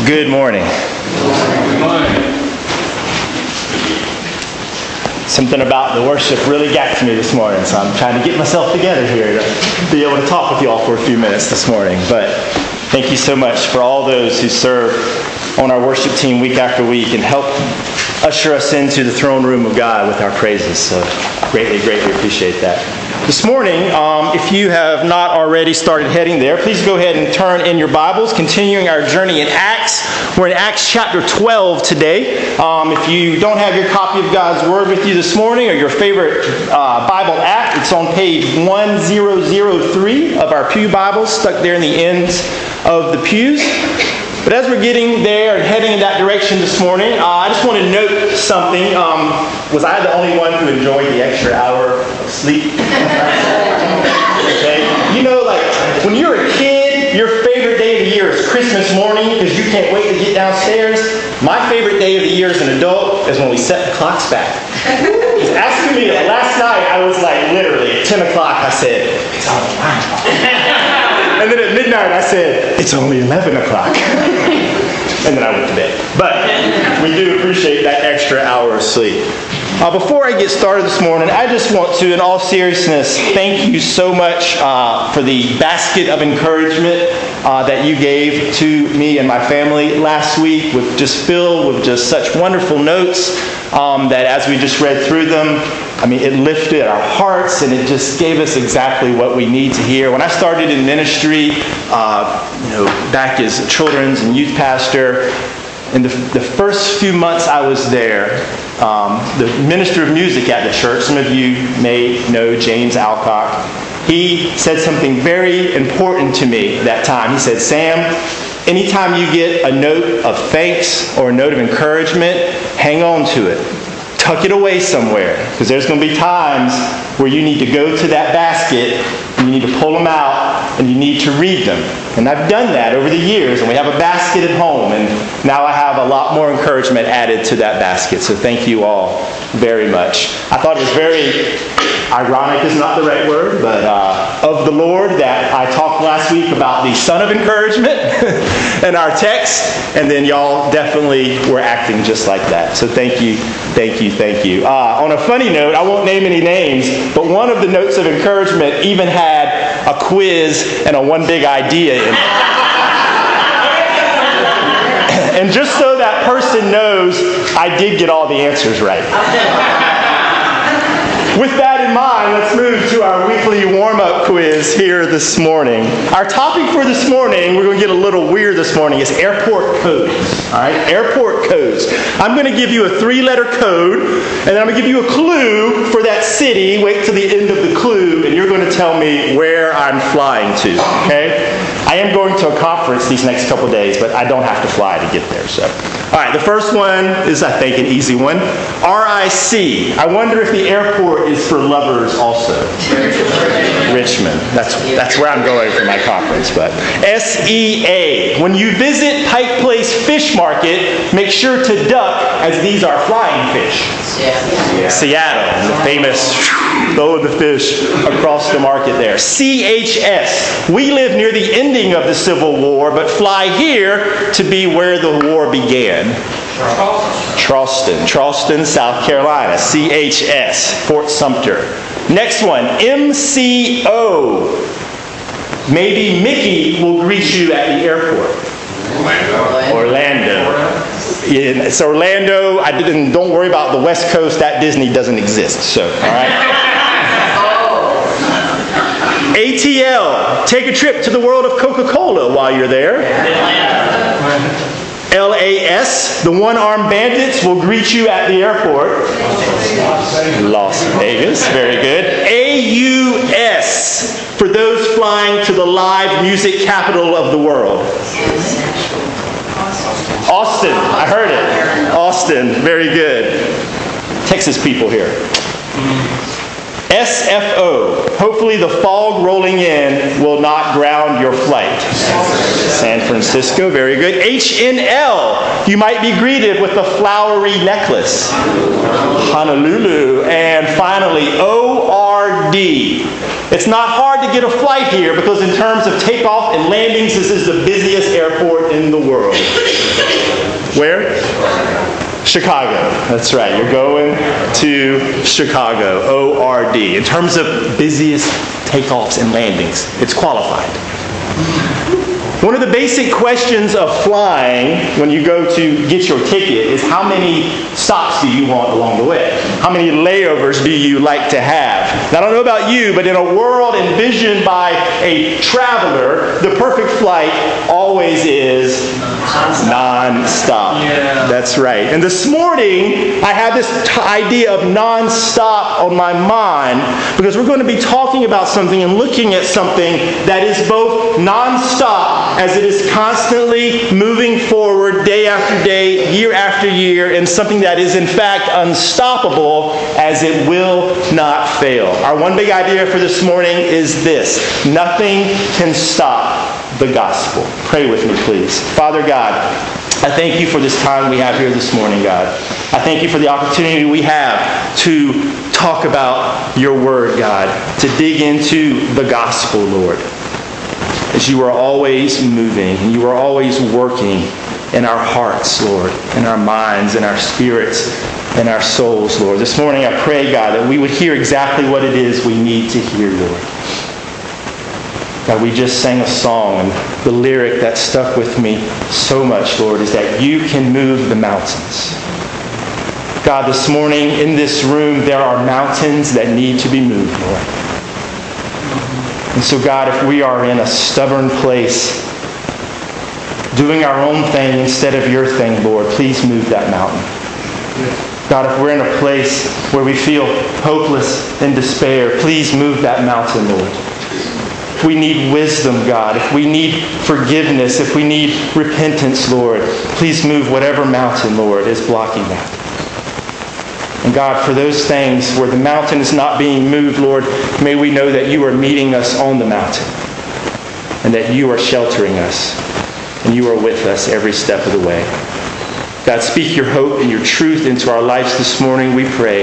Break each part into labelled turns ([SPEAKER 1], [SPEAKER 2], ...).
[SPEAKER 1] Good morning. Something about the worship really got to me this morning, so I'm trying to get myself together here to be able to talk with you all for a few minutes this morning. But thank you so much for all those who serve on our worship team week after week and help usher us into the throne room of God with our praises. So greatly appreciate that. This morning, if you have not already started heading there, please go ahead and turn in your Bibles, continuing our journey in Acts. We're in Acts chapter 12 today. If you don't have your copy of God's Word with you this morning or your favorite Bible app, it's on page 1003 of our Pew Bibles, stuck there in the ends of the pews. But as we're getting there and heading in that direction this morning, I just want to note something. Was I the only one who enjoyed the extra hour of sleep? Okay. You know, like, when you're a kid, your favorite day of the year is Christmas morning because you can't wait to get downstairs. My favorite day of the year as an adult is when we set the clocks back. Asking me last night, I was like, literally, at 10 o'clock, I said, it's only 9 o'clock. And then at midnight, I said, it's only 11 o'clock. And then I went to bed. But we do appreciate that extra hour of sleep. Before I get started this morning, I just want to, in all seriousness, thank you so much for the basket of encouragement that you gave to me and my family last week, filled with just such wonderful notes that as we just read through them, it lifted our hearts and it just gave us exactly what we need to hear. When I started in ministry, back as a children's and youth pastor, in the first few months I was there, the minister of music at the church, some of you may know James Alcock, he said something very important to me that time. He said, Sam, anytime you get a note of thanks or a note of encouragement, hang on to it. Tuck it away somewhere, because there's going to be times where you need to go to that basket and you need to pull them out and you need to read them. And I've done that over the years, and we have a basket at home, and now I have a lot more encouragement added to that basket. So thank you all very much. I thought it was very ironic is not the right word, but of the Lord that I talked last week about the son of encouragement in our text, and then y'all definitely were acting just like that. So thank you. On a funny note, I won't name any names, but one of the notes of encouragement even had a quiz and a one big idea in it. And just so that person knows, I did get all the answers right. With that in mind, let's move to our weekly warm-up quiz here this morning. Our topic for this morning, we're going to get a little weird this morning, is airport codes. All right, airport codes. I'm going to give you a 3-letter code, and then I'm going to give you a clue for that city. Wait till the end of the clue, and you're going to tell me where I'm flying to. Okay? I am going to a conference these next couple days, but I don't have to fly to get there. So, all right, the first one is, I think, an easy one. RIC. I wonder if the airport is for lovers also. Richmond. That's where I'm going for my conference. But SEA. When you visit Pike Place Fish Market, make sure to duck, as these are flying fish. Seattle, the famous throwing the fish across the market there. CHS. We live near the ending of the Civil War, but fly here to be where the war began. Charleston, South Carolina. CHS, Fort Sumter. Next one, MCO. Maybe Mickey will greet you at the airport. Orlando. It's Orlando. Don't worry about the West Coast. That Disney doesn't exist. So, all right. ATL. Take a trip to the world of Coca-Cola while you're there. LAS. The one-armed bandits will greet you at the airport. Las Vegas. Very good. AUS. For those flying to the live music capital of the world. Austin. I heard it. Austin. Very good. Texas people here. SFO. Hopefully the fog rolling in will not ground your flight. San Francisco. Very good. HNL. You might be greeted with a flowery necklace. Honolulu. And finally, ORD. O-R-D. It's not hard to get a flight here because in terms of takeoff and landings, this is the busiest airport in the world. Where? Chicago. That's right. You're going to Chicago. O-R-D. In terms of busiest takeoffs and landings, it's qualified. One of the basic questions of flying when you go to get your ticket is how many stops do you want along the way? How many layovers do you like to have? Now, I don't know about you, but in a world envisioned by a traveler, the perfect flight always is non-stop. Yeah. That's right. And this morning, I have this idea of non-stop on my mind because we're going to be talking about something and looking at something that is both non-stop as it is constantly moving forward day after day, year after year, and something that is in fact unstoppable as it will not fail. Our one big idea for this morning is this: nothing can stop the gospel. Pray with me, please. Father God, I thank you for this time we have here this morning, God. I thank you for the opportunity we have to talk about your word, God, to dig into the gospel, Lord. As you are always moving and you are always working in our hearts, Lord, in our minds, in our spirits, in our souls, Lord. This morning I pray, God, that we would hear exactly what it is we need to hear, Lord. God, we just sang a song, and the lyric that stuck with me so much, Lord, is that you can move the mountains. God, this morning in this room, there are mountains that need to be moved, Lord. And so, God, if we are in a stubborn place, doing our own thing instead of your thing, Lord, please move that mountain. God, if we're in a place where we feel hopeless and despair, please move that mountain, Lord. If we need wisdom, God, if we need forgiveness, if we need repentance, Lord, please move whatever mountain, Lord, is blocking that. And God, for those things where the mountain is not being moved, Lord, may we know that you are meeting us on the mountain and that you are sheltering us and you are with us every step of the way. God, speak your hope and your truth into our lives this morning, we pray.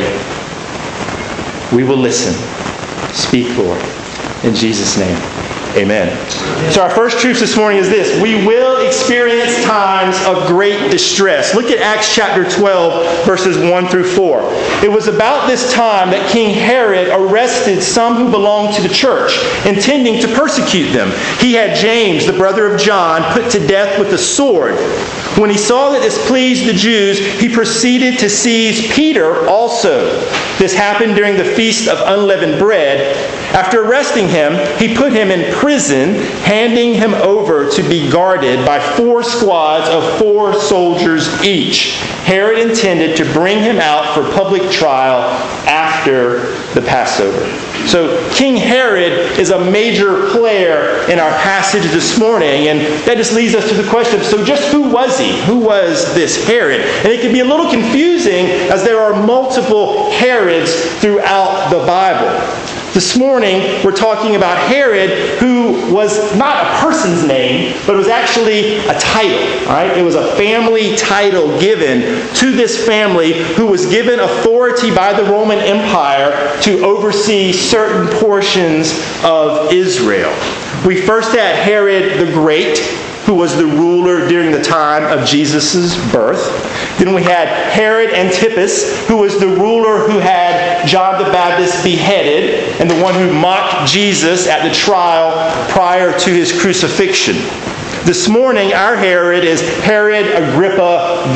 [SPEAKER 1] We will listen. Speak, Lord. In Jesus' name, amen. So our first truth this morning is this: we will experience times of great distress. Look at Acts chapter 12, verses 1 through 4. It was about this time that King Herod arrested some who belonged to the church, intending to persecute them. He had James, the brother of John, put to death with a sword. When he saw that this pleased the Jews, he proceeded to seize Peter also. This happened during the Feast of Unleavened Bread. After arresting him, he put him in prison, handing him over to be guarded by 4 squads of 4 soldiers each. Herod intended to bring him out for public trial after the Passover. So King Herod is a major player in our passage this morning, and that just leads us to the question, so just who was he? Who was this Herod? And it can be a little confusing as there are multiple Herods throughout the Bible. This morning, we're talking about Herod, who was not a person's name, but it was actually a title. Right? It was a family title given to this family who was given authority by the Roman Empire to oversee certain portions of Israel. We first had Herod the Great, who was the ruler during the time of Jesus' birth. Then we had Herod Antipas, who was the ruler who had John the Baptist beheaded and the one who mocked Jesus at the trial prior to his crucifixion. This morning, our Herod is Herod Agrippa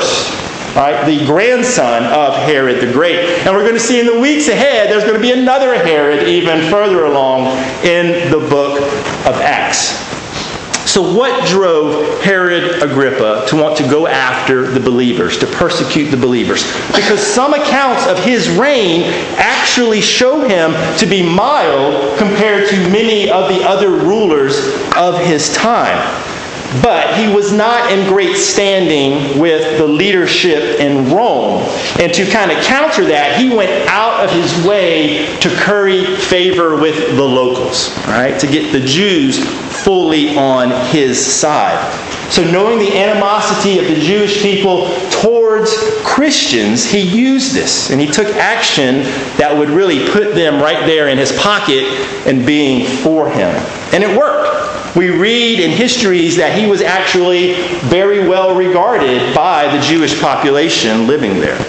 [SPEAKER 1] I. Right, the grandson of Herod the Great. And we're going to see in the weeks ahead, there's going to be another Herod even further along in the book of Acts. So what drove Herod Agrippa to want to go after the believers, to persecute the believers? Because some accounts of his reign actually show him to be mild compared to many of the other rulers of his time. But he was not in great standing with the leadership in Rome. And to kind of counter that, he went out of his way to curry favor with the locals, right? To get the Jews fully on his side. So knowing the animosity of the Jewish people towards Christians, he used this. And he took action that would really put them right there in his pocket and being for him. And it worked. We read in histories that he was actually very well regarded by the Jewish population living there.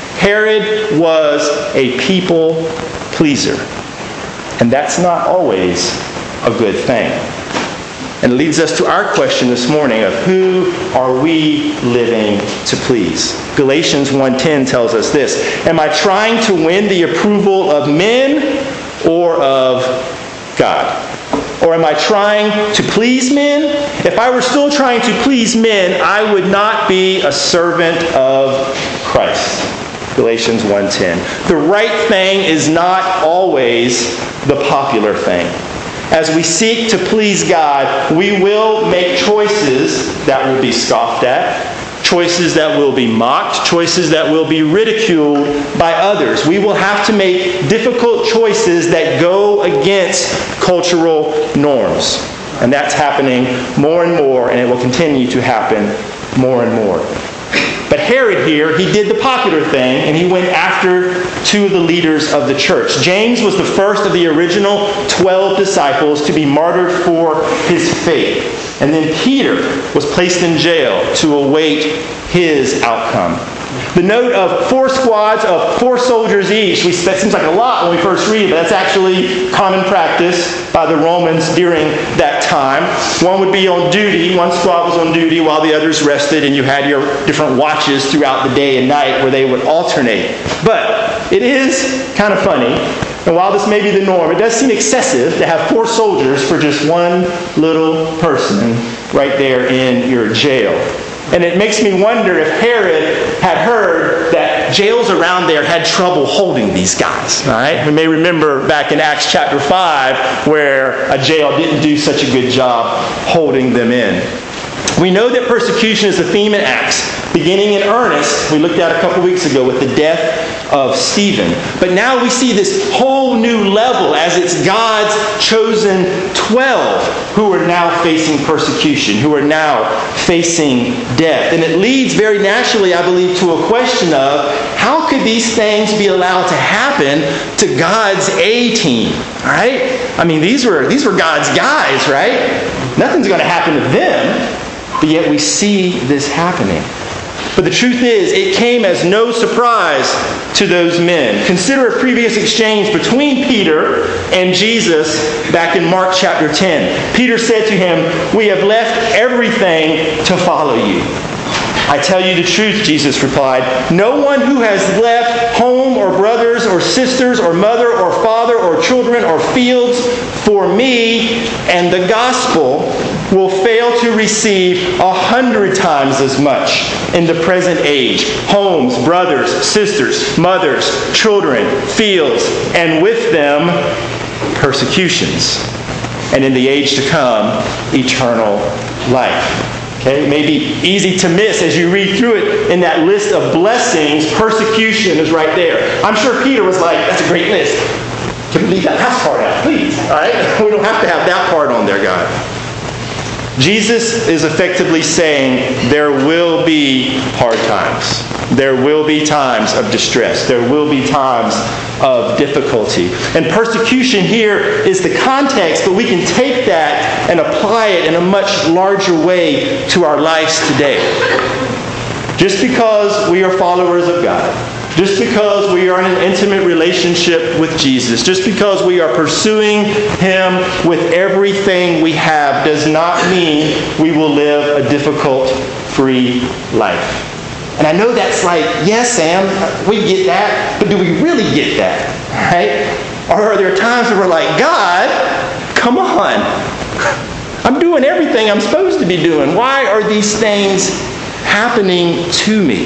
[SPEAKER 1] Herod was a people pleaser. And that's not always a good thing. And it leads us to our question this morning of who are we living to please? Galatians 1:10 tells us this: am I trying to win the approval of men or of God? Or am I trying to please men? If I were still trying to please men, I would not be a servant of Christ. Galatians 1:10. The right thing is not always the popular thing. As we seek to please God, we will make choices that will be scoffed at, choices that will be mocked, choices that will be ridiculed by others. We will have to make difficult choices that go against cultural norms. And that's happening more and more, and it will continue to happen more and more. But Herod here, he did the popular thing, and he went after two of the leaders of the church. James was the first of the original 12 disciples to be martyred for his faith. And then Peter was placed in jail to await his outcome. The note of 4 squads of 4 soldiers each, that seems like a lot when we first read it, but that's actually common practice by the Romans during that time. One would be on duty, one squad was on duty while the others rested, and you had your different watches throughout the day and night where they would alternate. But it is kind of funny, and while this may be the norm, it does seem excessive to have 4 soldiers for just one little person right there in your jail. And it makes me wonder if Herod had heard that jails around there had trouble holding these guys. All right? We may remember back in Acts chapter 5 where a jail didn't do such a good job holding them in. We know that persecution is a theme in Acts, beginning in earnest, we looked at a couple weeks ago with the death of Stephen. But now we see this whole new level as it's God's chosen 12 who are now facing persecution, who are now facing death. And it leads very naturally, I believe, to a question of how could these things be allowed to happen to God's A-team? All right? I mean, these were God's guys, right? Nothing's going to happen to them. But yet we see this happening. But the truth is, it came as no surprise to those men. Consider a previous exchange between Peter and Jesus back in Mark chapter 10. Peter said to him, "We have left everything to follow you." "I tell you the truth," Jesus replied, "no one who has left home or brothers or sisters or mother or father or children or fields for me and the gospel will fail to receive 100 times as much in the present age. Homes, brothers, sisters, mothers, children, fields, and with them persecutions. And in the age to come, eternal life." Okay, it may be easy to miss as you read through it. In that list of blessings, persecution is right there. I'm sure Peter was like, "That's a great list. Can we leave that last part out, please?" All right? We don't have to have that part on there, God. Jesus is effectively saying there will be hard times. There will be times of distress. There will be times of difficulty. And persecution here is the context, but we can take that and apply it in a much larger way to our lives today. Just because we are followers of God, just because we are in an intimate relationship with Jesus, just because we are pursuing Him with everything we have, does not mean we will live a difficult, free life. And I know that's like, yes, Sam, we get that, but do we really get that? Right? Or are there times where we're like, God, come on. I'm doing everything I'm supposed to be doing. Why are these things happening to me?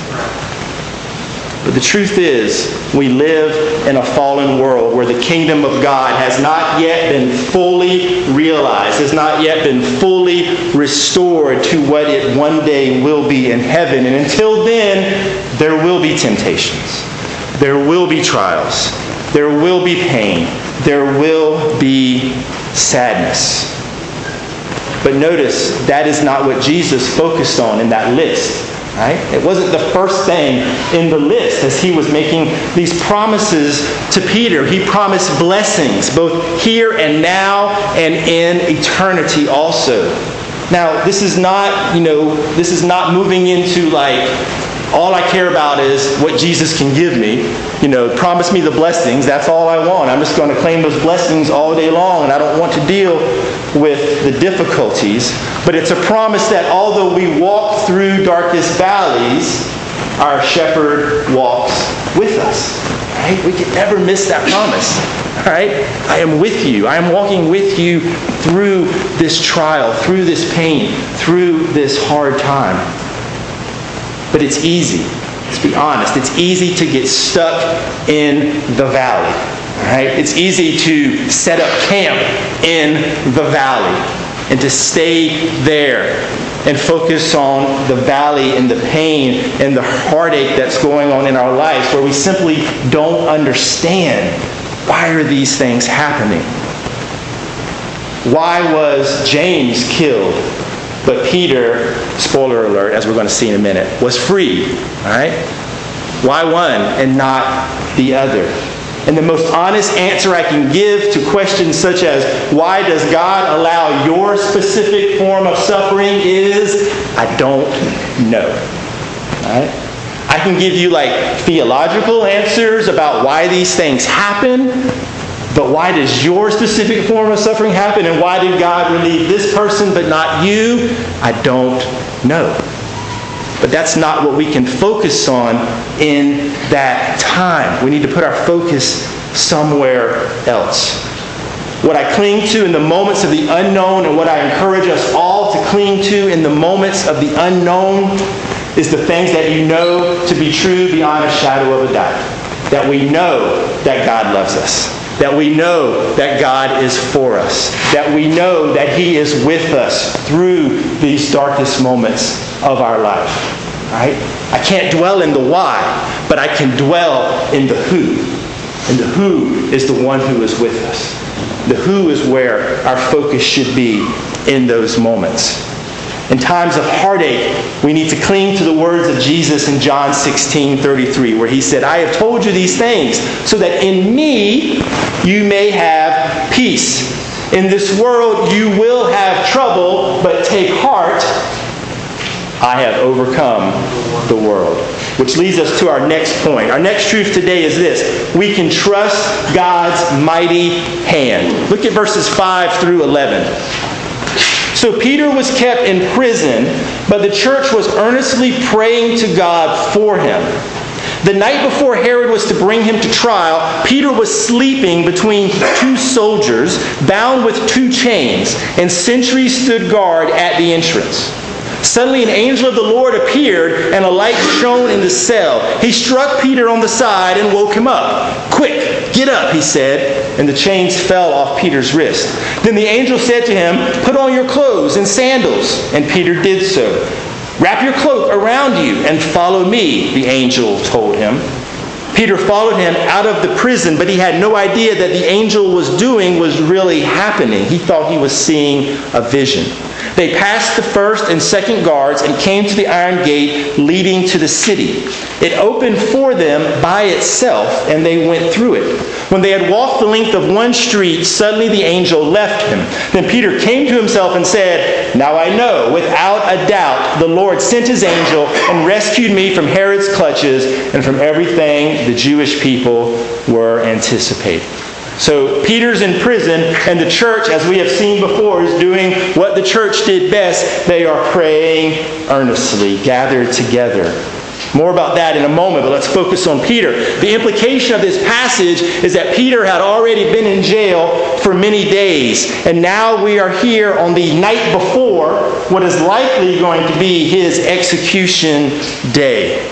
[SPEAKER 1] But the truth is, we live in a fallen world where the kingdom of God has not yet been fully realized, has not yet been fully restored to what it one day will be in heaven. And until then, there will be temptations. There will be trials. There will be pain. There will be sadness. But notice, that is not what Jesus focused on in that list. Right? It wasn't the first thing in the list as he was making these promises to Peter. He promised blessings, both here and now and in eternity also. Now, this is not moving into like, all I care about is what Jesus can give me. Promise me the blessings. That's all I want. I'm just going to claim those blessings all day long, and I don't want to deal with the difficulties. But it's a promise that although we walk through darkest valleys, our shepherd walks with us. Right? We can never miss that promise. Right? I am with you. I am walking with you through this trial, through this pain, through this hard time. But it's easy. Let's be honest. It's easy to get stuck in the valley. Right? It's easy to set up camp in the valley and to stay there and focus on the valley and the pain and the heartache that's going on in our lives, where we simply don't understand, why are these things happening? Why was James killed, but Peter, spoiler alert, as we're going to see in a minute, was freed? All right? Why one and not the other? And the most honest answer I can give to questions such as, why does God allow your specific form of suffering is, I don't know. All right? I can give you like theological answers about why these things happen, but why does your specific form of suffering happen, and why did God relieve this person but not you? I don't know. But that's not what we can focus on in that time. We need to put our focus somewhere else. What I cling to in the moments of the unknown, and what I encourage us all to cling to in the moments of the unknown, is the things that you know to be true beyond a shadow of a doubt. That we know that God loves us. That we know that God is for us. That we know that He is with us through these darkest moments of our life. Right? I can't dwell in the why, but I can dwell in the who. And the who is the one who is with us. The who is where our focus should be in those moments. In times of heartache, we need to cling to the words of Jesus in John 16:33, where He said, I have told you these things so that in me you may have peace. In this world you will have trouble, but take heart, I have overcome the world. Which leads us to our next point. Our next truth today is this: we can trust God's mighty hand. Look at verses 5 through 11. So Peter was kept in prison, but the church was earnestly praying to God for him. The night before Herod was to bring him to trial, Peter was sleeping between two soldiers, bound with two chains, and sentries stood guard at the entrance. Suddenly an angel of the Lord appeared, and a light shone in the cell. He struck Peter on the side and woke him up. Quick, get up, he said, and the chains fell off Peter's wrist. Then the angel said to him, put on your clothes and sandals. And Peter did so. Wrap your cloak around you and follow me, the angel told him. Peter followed him out of the prison, but he had no idea that the angel was doing was really happening. He thought he was seeing a vision. They passed the first and second guards and came to the iron gate leading to the city. It opened for them by itself, and they went through it. When they had walked the length of one street, suddenly the angel left him. Then Peter came to himself and said, now I know, without a doubt, the Lord sent His angel and rescued me from Herod's clutches and from everything the Jewish people were anticipating. So Peter's in prison, and the church, as we have seen before, is doing what the church did best. They are praying earnestly, gathered together. More about that in a moment, but let's focus on Peter. The implication of this passage is that Peter had already been in jail for many days, and now we are here on the night before what is likely going to be his execution day.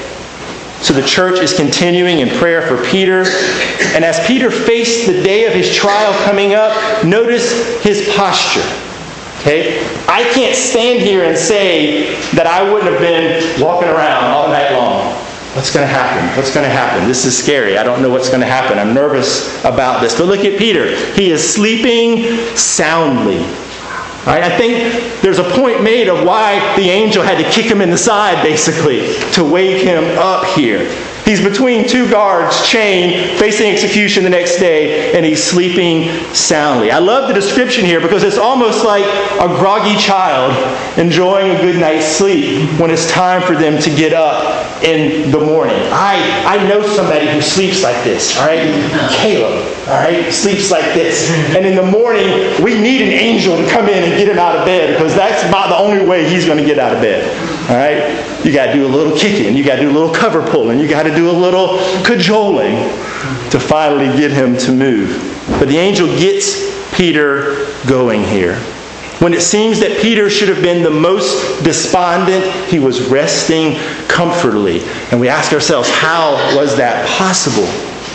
[SPEAKER 1] So the church is continuing in prayer for Peter. And as Peter faced the day of his trial coming up, notice his posture. Okay? I can't stand here and say that I wouldn't have been walking around all night long. What's going to happen? What's going to happen? This is scary. I don't know what's going to happen. I'm nervous about this. But look at Peter. He is sleeping soundly. All right? I think there's a point made of why the angel had to kick him in the side, basically, to wake him up here. He's between two guards, chained, facing execution the next day, and he's sleeping soundly. I love the description here because it's almost like a groggy child enjoying a good night's sleep when it's time for them to get up in the morning. I know somebody who sleeps like this, all right? Caleb, all right, sleeps like this. And in the morning, we need an angel to come in and get him out of bed because that's about the only way he's going to get out of bed, all right? You got to do a little kicking. You got to do a little cover pulling. You got to do a little cajoling to finally get him to move. But the angel gets Peter going here. When it seems that Peter should have been the most despondent, he was resting comfortably. And we ask ourselves, how was that possible?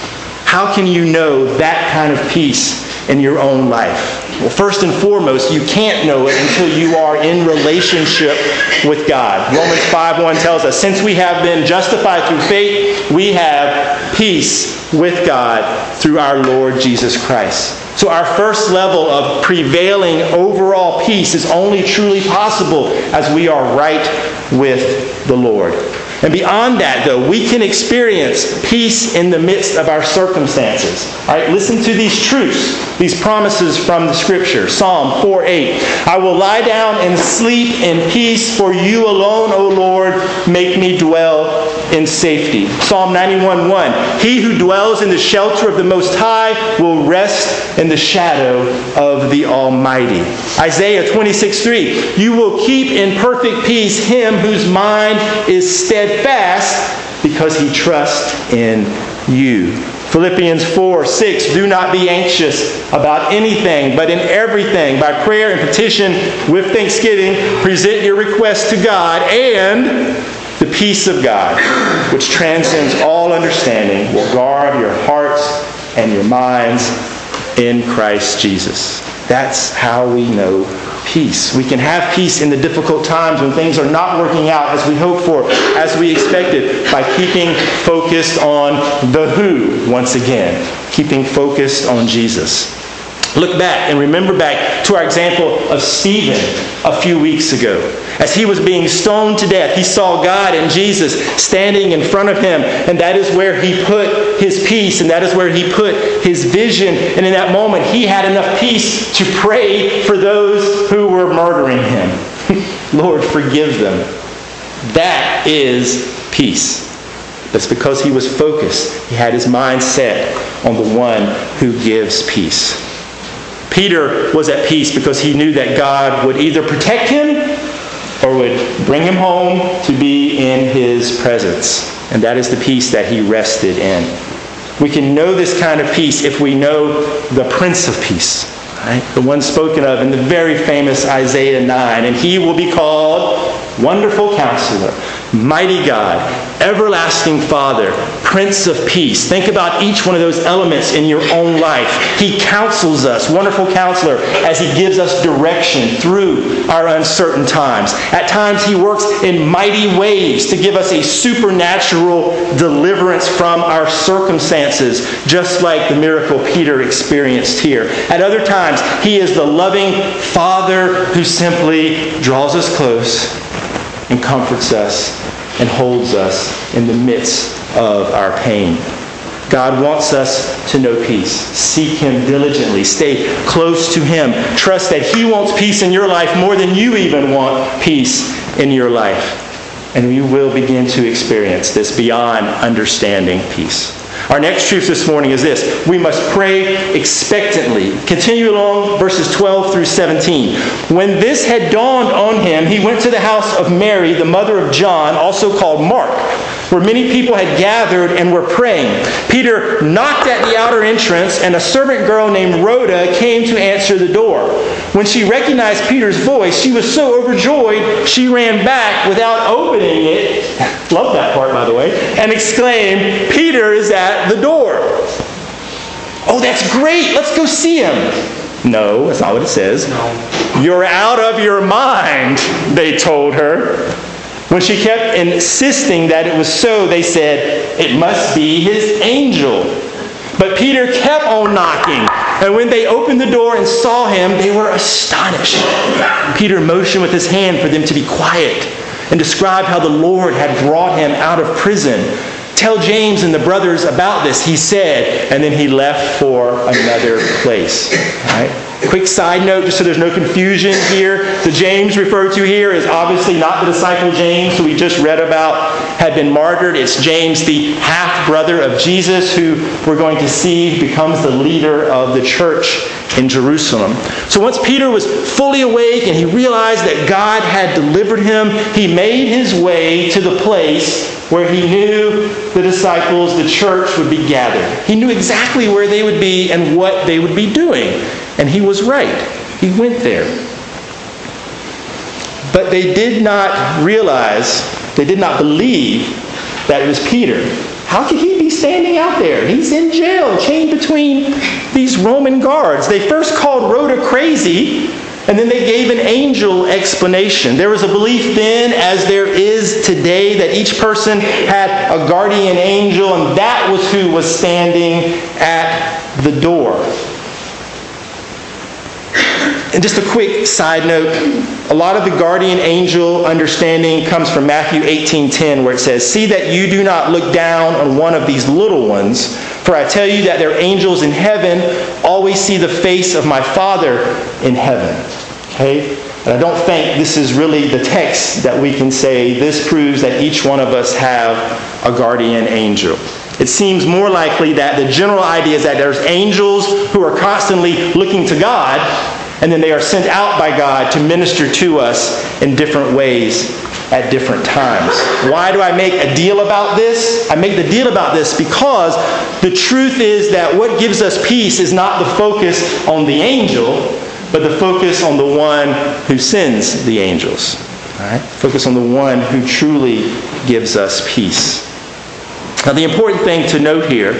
[SPEAKER 1] How can you know that kind of peace in your own life? Well, first and foremost, you can't know it until you are in relationship with God. Romans 5:1 tells us, since we have been justified through faith, we have peace with God through our Lord Jesus Christ. So our first level of prevailing overall peace is only truly possible as we are right with the Lord. And beyond that, though, we can experience peace in the midst of our circumstances. All right, listen to these truths, these promises from the Scripture. Psalm 4:8. I will lie down and sleep in peace, for you alone, O Lord, make me dwell in safety. Psalm 91:1. He who dwells in the shelter of the Most High will rest in the shadow of the Almighty. Isaiah 26:3. You will keep in perfect peace him whose mind is steadfast because he trusts in you. Philippians 4:6. Do not be anxious about anything, but in everything, by prayer and petition with thanksgiving, present your requests to God, and the peace of God, which transcends all understanding, will guard your hearts and your minds in Christ Jesus. That's how we know peace. We can have peace in the difficult times when things are not working out as we hoped for, as we expected, by keeping focused on the who once again. Keeping focused on Jesus. Look back and remember back to our example of Stephen a few weeks ago. As he was being stoned to death, he saw God and Jesus standing in front of him. And that is where he put his peace. And that is where he put his vision. And in that moment, he had enough peace to pray for those who were murdering him. Lord, forgive them. That is peace. That's because he was focused. He had his mind set on the one who gives peace. Peter was at peace because he knew that God would either protect him or would bring him home to be in his presence. And that is the peace that he rested in. We can know this kind of peace if we know the Prince of Peace, right? The one spoken of in the very famous Isaiah 9. And he will be called Wonderful Counselor, Mighty God, Everlasting Father, Prince of Peace. Think about each one of those elements in your own life. He counsels us, Wonderful Counselor, as he gives us direction through our uncertain times. At times he works in mighty ways to give us a supernatural deliverance from our circumstances, just like the miracle Peter experienced here. At other times, he is the loving Father who simply draws us close and comforts us and holds us in the midst of our pain. God wants us to know peace. Seek him diligently. Stay close to him. Trust that he wants peace in your life more than you even want peace in your life. And you will begin to experience this beyond understanding peace. Our next truth this morning is this. We must pray expectantly. Continue along verses 12 through 17. When this had dawned on him, he went to the house of Mary, the mother of John, also called Mark, where many people had gathered and were praying. Peter knocked at the outer entrance, and a servant girl named Rhoda came to answer the door. When she recognized Peter's voice, she was so overjoyed, she ran back without opening it. Love that part, by the way. And exclaimed, Peter is at the door. Oh, that's great. Let's go see him. No, that's not what it says. No. You're out of your mind, they told her. When she kept insisting that it was so, they said, it must be his angel. But Peter kept on knocking. And when they opened the door and saw him, they were astonished. Peter motioned with his hand for them to be quiet and described how the Lord had brought him out of prison. "Tell James and the brothers about this," he said, and then he left for another place. All right? Quick side note, just so there's no confusion here. The James referred to here is obviously not the disciple James, who we just read about had been martyred. It's James, the half-brother of Jesus, who we're going to see becomes the leader of the church in Jerusalem. So once Peter was fully awake and he realized that God had delivered him, he made his way to the place where he knew the disciples, the church, would be gathered. He knew exactly where they would be and what they would be doing. And he was right. He went there. But they did not realize, they did not believe that it was Peter. How could he be standing out there? He's in jail, chained between these Roman guards. They first called Rhoda crazy, and then they gave an angel explanation. There was a belief then, as there is today, that each person had a guardian angel, and that was who was standing at the door. And just a quick side note, a lot of the guardian angel understanding comes from Matthew 18:10, where it says, "See that you do not look down on one of these little ones, for I tell you that their angels in heaven always see the face of my Father in heaven." Okay? And I don't think this is really the text that we can say this proves that each one of us have a guardian angel. It seems more likely that the general idea is that there's angels who are constantly looking to God, and then they are sent out by God to minister to us in different ways at different times. Why do I make a deal about this? I make the deal about this because the truth is that what gives us peace is not the focus on the angel, but the focus on the one who sends the angels. All right? Focus on the one who truly gives us peace. Now, the important thing to note here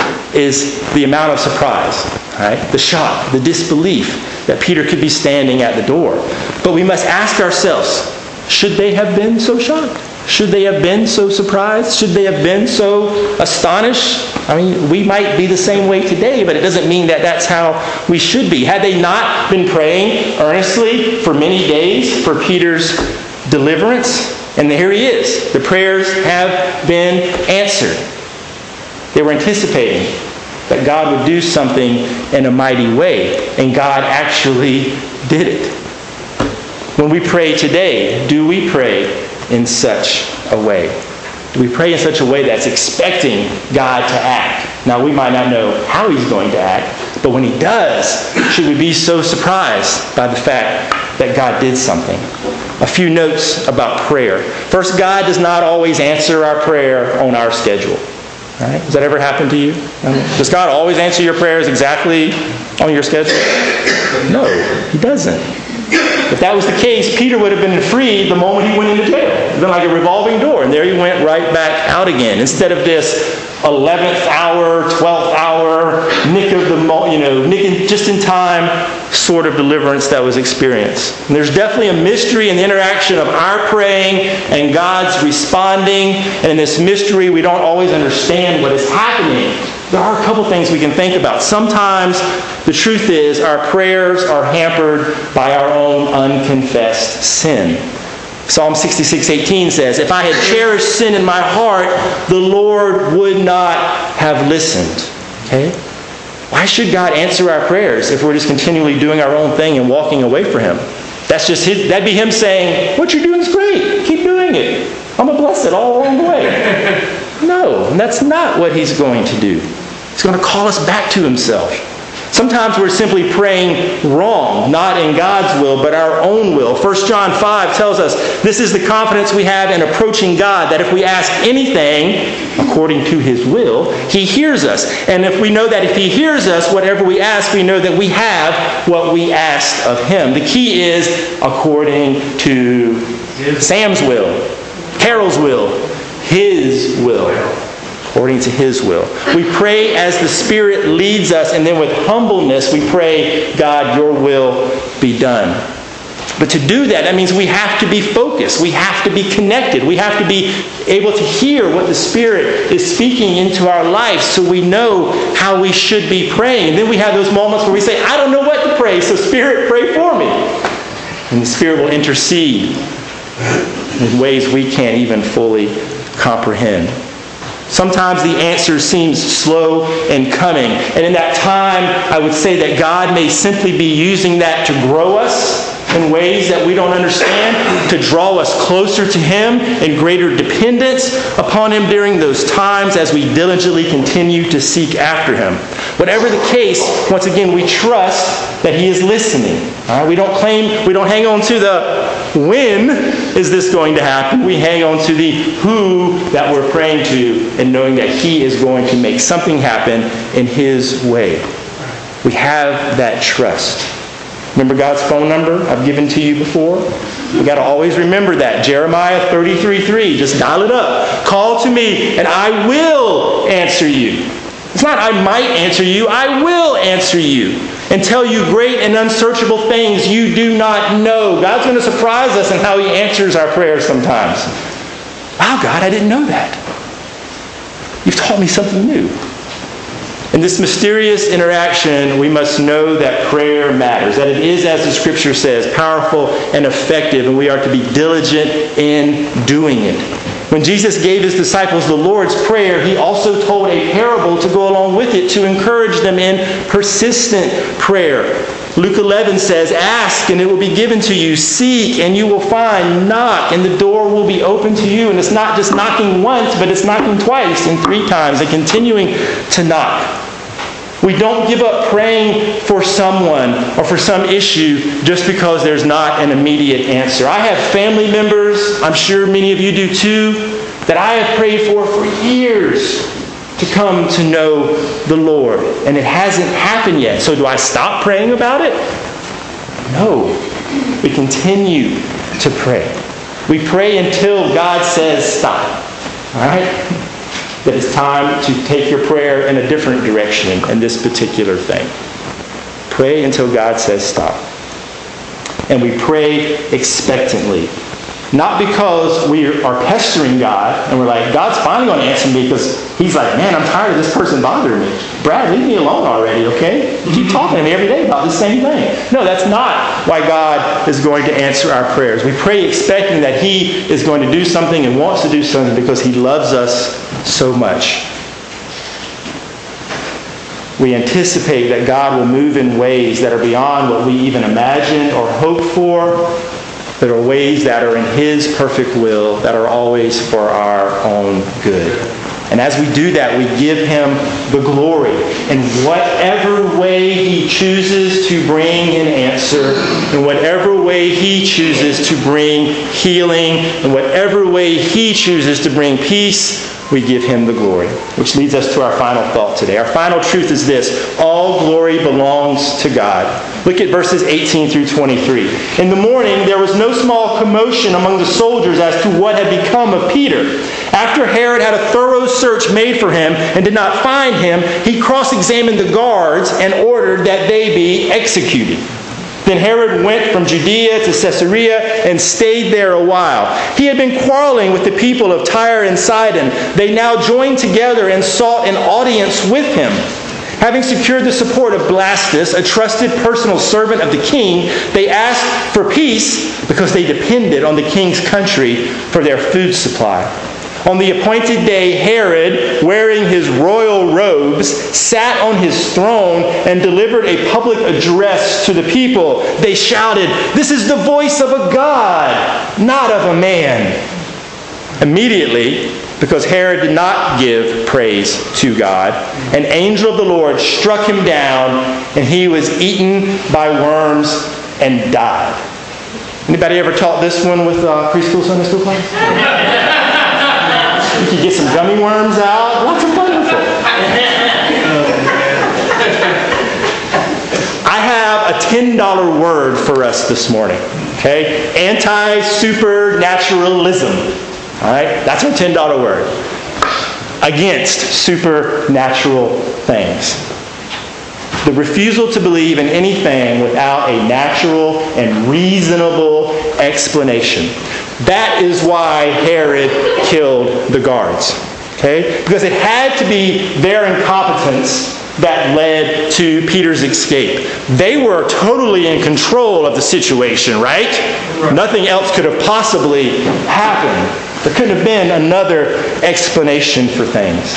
[SPEAKER 1] is the amount of surprise, right? The shock, the disbelief that Peter could be standing at the door. But we must ask ourselves, should they have been so shocked? Should they have been so surprised? Should they have been so astonished? I mean, we might be the same way today, but it doesn't mean that that's how we should be. Had they not been praying earnestly for many days for Peter's deliverance? And here he is. The prayers have been answered. They were anticipating that God would do something in a mighty way, and God actually did it. When we pray today, do we pray in such a way? Do we pray in such a way that's expecting God to act? Now, we might not know how he's going to act, but when he does, should we be so surprised by the fact that God did something? A few notes about prayer. First, God does not always answer our prayer on our schedule. All right? Has that ever happened to you? Does God always answer your prayers exactly on your schedule? No, he doesn't. If that was the case, Peter would have been freed the moment he went into jail. It would have been like a revolving door, and there he went right back out again. Instead of this 11th hour, 12th hour, nick just in time sort of deliverance that was experienced. And there's definitely a mystery in the interaction of our praying and God's responding. And in this mystery, we don't always understand what is happening. There are a couple things we can think about. Sometimes the truth is our prayers are hampered by our own unconfessed sin. Psalm 66:18 says, "If I had cherished sin in my heart, the Lord would not have listened." Okay? Why should God answer our prayers if we're just continually doing our own thing and walking away from him? That'd be him saying, "What you're doing is great. Keep doing it. I'm going to bless it all along the way." No, that's not what he's going to do. He's going to call us back to himself. Sometimes we're simply praying wrong, not in God's will, but our own will. 1 John 5 tells us this is the confidence we have in approaching God, that if we ask anything according to his will, he hears us. And if we know that if he hears us, whatever we ask, we know that we have what we asked of him. The key is according to Sam's will, Carol's will, his will. According to his will. We pray as the Spirit leads us, and then with humbleness we pray, God, your will be done. But to do that, that means we have to be focused. We have to be connected. We have to be able to hear what the Spirit is speaking into our life so we know how we should be praying. And then we have those moments where we say, I don't know what to pray, so Spirit, pray for me. And the Spirit will intercede in ways we can't even fully comprehend. Sometimes the answer seems slow in coming. And in that time, I would say that God may simply be using that to grow us in ways that we don't understand, to draw us closer to Him in greater dependence upon Him during those times as we diligently continue to seek after Him. Whatever the case, once again, we trust that He is listening. All right? We don't hang on to the when is this going to happen. We hang on to the who that we're praying to and knowing that He is going to make something happen in His way. We have that trust. Remember God's phone number I've given to you before? We've got to always remember that. Jeremiah 33:3. Just dial it up. Call to me and I will answer you. It's not I might answer you. I will answer you and tell you great and unsearchable things you do not know. God's going to surprise us in how He answers our prayers sometimes. Wow, God, I didn't know that. You've taught me something new. In this mysterious interaction, we must know that prayer matters, that it is, as the Scripture says, powerful and effective, and we are to be diligent in doing it. When Jesus gave His disciples the Lord's Prayer, He also told a parable to go along with it to encourage them in persistent prayer. Luke 11 says, ask and it will be given to you. Seek and you will find. Knock and the door will be open to you. And it's not just knocking once, but it's knocking twice and 3 times and continuing to knock. We don't give up praying for someone or for some issue just because there's not an immediate answer. I have family members, I'm sure many of you do too, that I have prayed for years to come to know the Lord. And it hasn't happened yet. So do I stop praying about it? No. We continue to pray. We pray until God says stop. All right? That it's time to take your prayer in a different direction in this particular thing. Pray until God says stop. And we pray expectantly. Not because we are pestering God and we're like, God's finally going to answer me because He's like, man, I'm tired of this person bothering me. Brad, leave me alone already, okay? You keep talking to me every day about the same thing. No, that's not why God is going to answer our prayers. We pray expecting that He is going to do something and wants to do something because He loves us so much. We anticipate that God will move in ways that are beyond what we even imagine or hope for. There are ways that are in His perfect will that are always for our own good. And as we do that, we give Him the glory. In whatever way He chooses to bring an answer, in whatever way He chooses to bring healing, in whatever way He chooses to bring peace, we give Him the glory. Which leads us to our final thought today. Our final truth is this: all glory belongs to God. Look at verses 18 through 23. In the morning, there was no small commotion among the soldiers as to what had become of Peter. After Herod had a thorough search made for him and did not find him, he cross-examined the guards and ordered that they be executed. Then Herod went from Judea to Caesarea and stayed there a while. He had been quarreling with the people of Tyre and Sidon. They now joined together and sought an audience with him. Having secured the support of Blastus, a trusted personal servant of the king, they asked for peace because they depended on the king's country for their food supply. On the appointed day, Herod, wearing his royal robes, sat on his throne and delivered a public address to the people. They shouted, "This is the voice of a God, not of a man." Immediately, because Herod did not give praise to God, an angel of the Lord struck him down, and he was eaten by worms and died. Anybody ever taught this one with preschool Sunday school class? You could get some gummy worms out. Lots of wonderful. I have a $10 word for us this morning. Okay? Anti-supernaturalism. All right? That's our $10 word. Against supernatural things. The refusal to believe in anything without a natural and reasonable explanation. That is why Herod killed the guards. Okay? Because it had to be their incompetence that led to Peter's escape. They were totally in control of the situation, right? Nothing else could have possibly happened. There couldn't have been another explanation for things.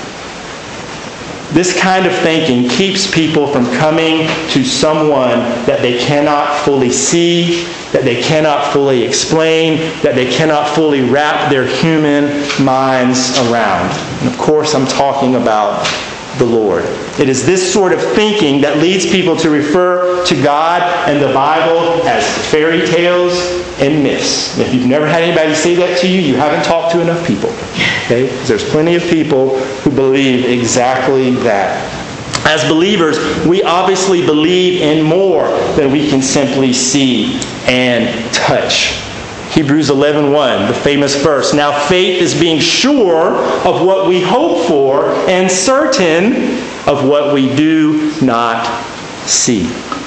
[SPEAKER 1] This kind of thinking keeps people from coming to someone that they cannot fully see, that they cannot fully explain, that they cannot fully wrap their human minds around. And of course, I'm talking about the Lord. It is this sort of thinking that leads people to refer to God and the Bible as fairy tales and myths. If you've never had anybody say that to you, you haven't talked to enough people. Okay? There's plenty of people who believe exactly that. As believers, we obviously believe in more than we can simply see and touch. Hebrews 11:1, the famous verse. Now faith is being sure of what we hope for and certain of what we do not see.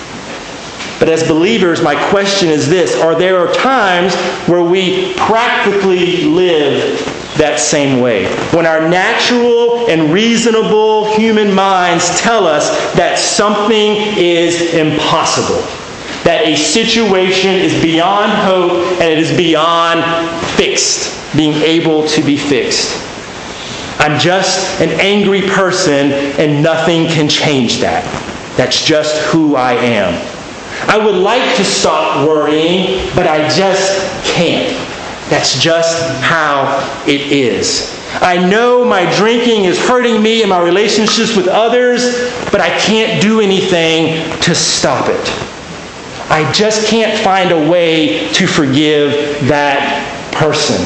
[SPEAKER 1] But as believers, my question is this. Are there times where we practically live that same way? When our natural and reasonable human minds tell us that something is impossible. That a situation is beyond hope and it is beyond fixed, being able to be fixed. I'm just an angry person and nothing can change that. That's just who I am. I would like to stop worrying, but I just can't. That's just how it is. I know my drinking is hurting me in my relationships with others, but I can't do anything to stop it. I just can't find a way to forgive that person.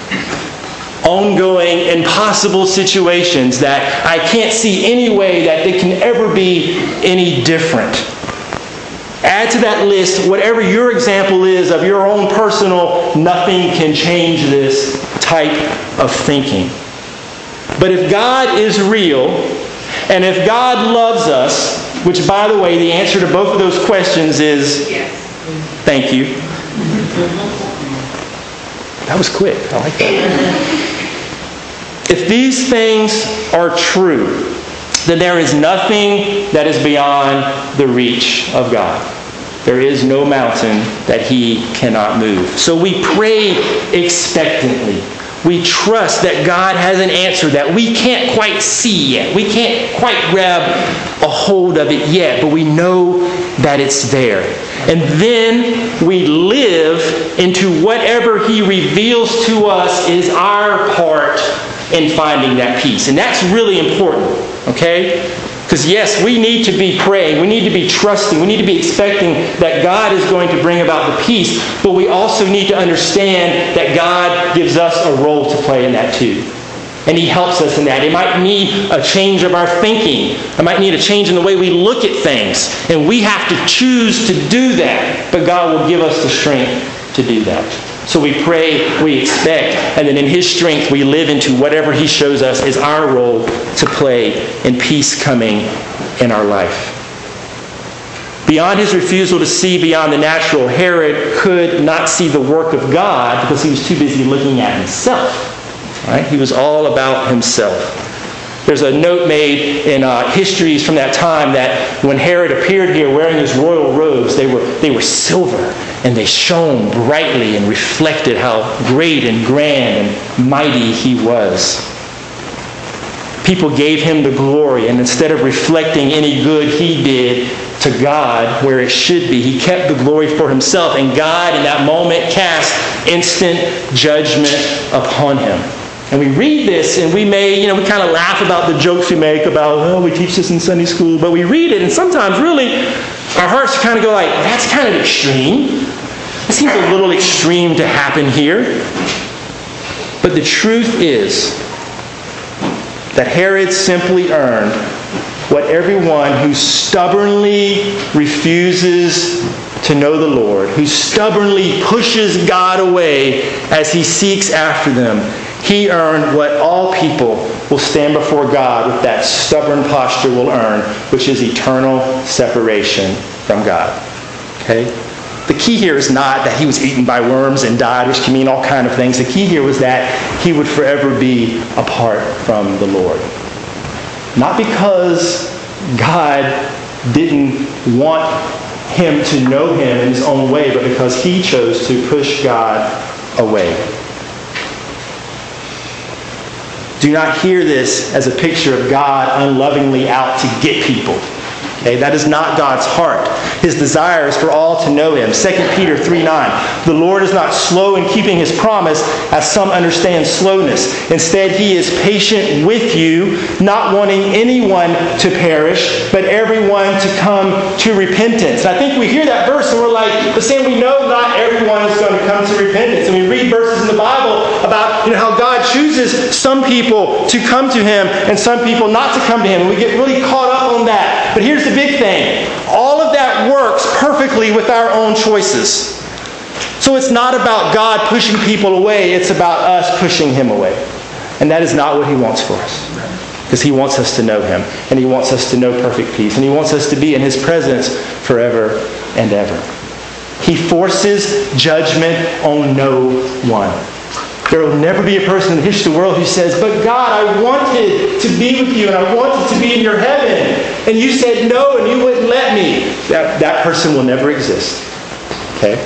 [SPEAKER 1] Ongoing, impossible situations that I can't see any way that they can ever be any different. Add to that list whatever your example is of your own personal, nothing can change this type of thinking. But if God is real, and if God loves us, which, by the way, the answer to both of those questions is yes. Thank you. That was quick. I like that. If these things are true, then there is nothing that is beyond the reach of God. There is no mountain that He cannot move. So we pray expectantly. We trust that God has an answer that we can't quite see yet. We can't quite grab a hold of it yet, but we know that it's there. And then we live into whatever He reveals to us is our part in finding that peace. And that's really important, okay? Because yes, we need to be praying, we need to be trusting, we need to be expecting that God is going to bring about the peace, but we also need to understand that God gives us a role to play in that too. And He helps us in that. It might need a change of our thinking. It might need a change in the way we look at things. And we have to choose to do that, but God will give us the strength to do that. So we pray, we expect, and then in His strength we live into whatever He shows us is our role to play in peace coming in our life. Beyond his refusal to see beyond the natural, Herod could not see the work of God because he was too busy looking at himself. Right? He was all about himself. There's a note made in histories from that time that when Herod appeared here wearing his royal robes, they were silver and they shone brightly and reflected how great and grand and mighty he was. People gave him the glory, and instead of reflecting any good he did to God where it should be, he kept the glory for himself, and God in that moment cast instant judgment upon him. And we read this and we we kind of laugh about the jokes we make about, we teach this in Sunday school, but we read it and sometimes really our hearts kind of go like, that's kind of extreme. It seems a little extreme to happen here. But the truth is that Herod simply earned what everyone who stubbornly refuses to know the Lord, who stubbornly pushes God away as he seeks after them, he earned what all people will stand before God with that stubborn posture we'll earn, which is eternal separation from God. Okay? The key here is not that he was eaten by worms and died, which can mean all kinds of things. The key here was that he would forever be apart from the Lord. Not because God didn't want him to know him in his own way, but because he chose to push God away. Do not hear this as a picture of God unlovingly out to get people. Okay, that is not God's heart. His desire is for all to know him. 2 Peter 3:9. The Lord is not slow in keeping his promise, as some understand slowness. Instead, he is patient with you, not wanting anyone to perish, but everyone to come to repentance. And I think we hear that verse and we're like, but Sam, we know not everyone is going to come to repentance. And we read verses in the Bible about how God chooses some people to come to him and some people not to come to him. And we get really caught up on that. But here's the big thing. All of that works perfectly with our own choices. So it's not about God pushing people away. It's about us pushing him away. And that is not what he wants for us. Because he wants us to know him. And he wants us to know perfect peace. And he wants us to be in his presence forever and ever. He forces judgment on no one. There will never be a person in the history of the world who says, but God, I wanted to be with you and I wanted to be in your heaven. And you said no and you wouldn't let me. That person will never exist. Okay?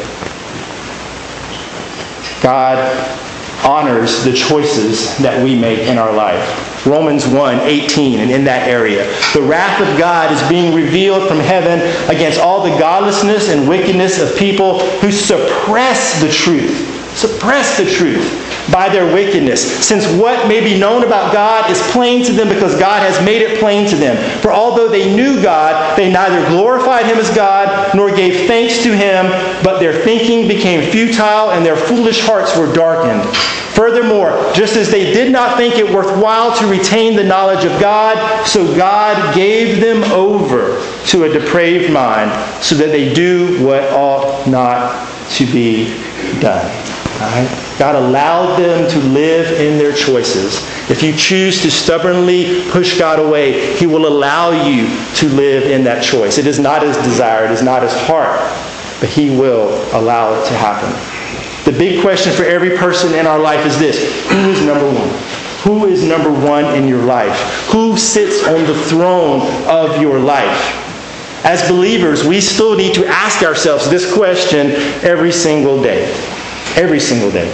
[SPEAKER 1] God honors the choices that we make in our life. Romans 1:18, and in that area. The wrath of God is being revealed from heaven against all the godlessness and wickedness of people who suppress the truth. Suppress the truth by their wickedness, since what may be known about God is plain to them because God has made it plain to them. For although they knew God, they neither glorified him as God nor gave thanks to him, but their thinking became futile and their foolish hearts were darkened. Furthermore, just as they did not think it worthwhile to retain the knowledge of God, so God gave them over to a depraved mind so that they do what ought not to be done. Right? God allowed them to live in their choices. If you choose to stubbornly push God away, he will allow you to live in that choice. It is not his desire, it is not his heart, but he will allow it to happen. The big question for every person in our life is this: who is number one? Who is number one in your life? Who sits on the throne of your life? As believers, we still need to ask ourselves this question every single day. Every single day.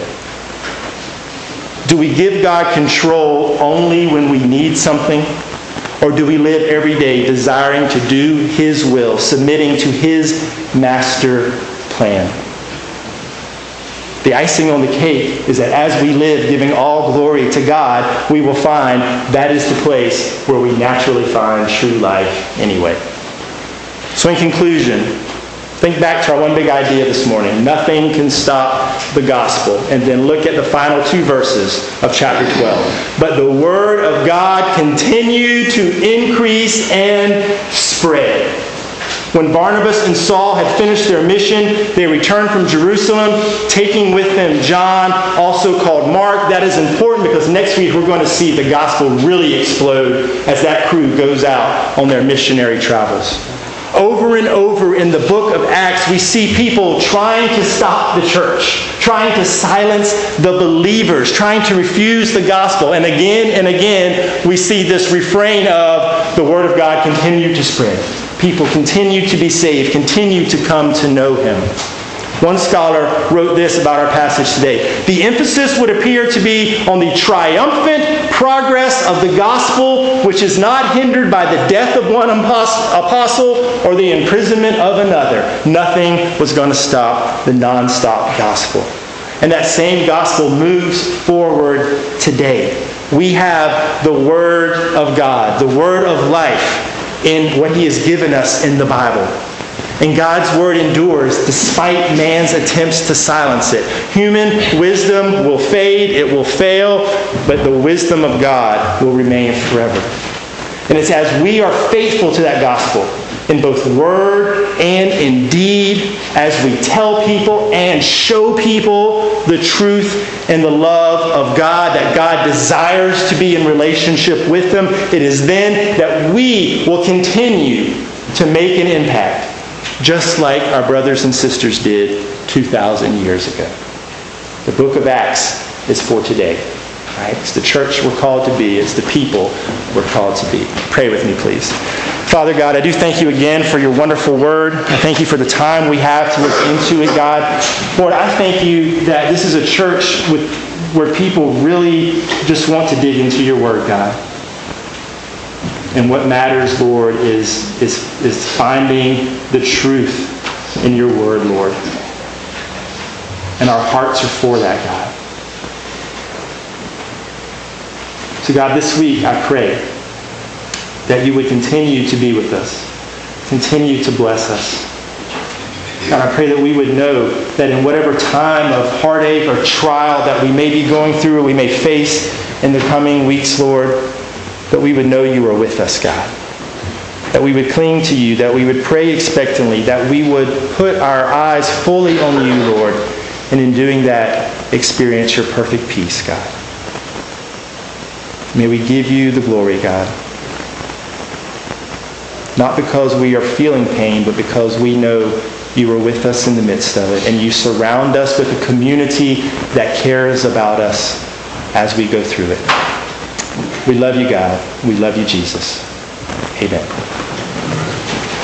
[SPEAKER 1] Do we give God control only when we need something? Or do we live every day desiring to do his will, submitting to his master plan? The icing on the cake is that as we live giving all glory to God, we will find that is the place where we naturally find true life anyway. So in conclusion, think back to our one big idea this morning. Nothing can stop the gospel. And then look at the final two verses of chapter 12. But the word of God continued to increase and spread. When Barnabas and Saul had finished their mission, they returned from Jerusalem, taking with them John, also called Mark. That is important because next week we're going to see the gospel really explode as that crew goes out on their missionary travels. Over and over in the book of Acts, we see people trying to stop the church, trying to silence the believers, trying to refuse the gospel. And again, we see this refrain of the word of God continue to spread. People continue to be saved, continue to come to know him. One scholar wrote this about our passage today. The emphasis would appear to be on the triumphant progress of the gospel, which is not hindered by the death of one apostle or the imprisonment of another. Nothing was going to stop the non-stop gospel. And that same gospel moves forward today. We have the Word of God, the Word of life in what he has given us in the Bible. And God's word endures despite man's attempts to silence it. Human wisdom will fade, it will fail, but the wisdom of God will remain forever. And it's as we are faithful to that gospel, in both word and in deed, as we tell people and show people the truth and the love of God, that God desires to be in relationship with them. It is then that we will continue to make an impact, just like our brothers and sisters did 2,000 years ago. The book of Acts is for today. Right? It's the church we're called to be. It's the people we're called to be. Pray with me, please. Father God, I do thank you again for your wonderful word. I thank you for the time we have to look into it, God. Lord, I thank you that this is a church where people really just want to dig into your word, God. And what matters, Lord, is finding the truth in your word, Lord. And our hearts are for that, God. So God, this week I pray that you would continue to be with us. Continue to bless us. God, I pray that we would know that in whatever time of heartache or trial that we may be going through or we may face in the coming weeks, Lord, that we would know you are with us, God. That we would cling to you, that we would pray expectantly, that we would put our eyes fully on you, Lord, and in doing that, experience your perfect peace, God. May we give you the glory, God. Not because we are feeling pain, but because we know you are with us in the midst of it. And you surround us with a community that cares about us as we go through it. We love you, God. We love you, Jesus. Amen.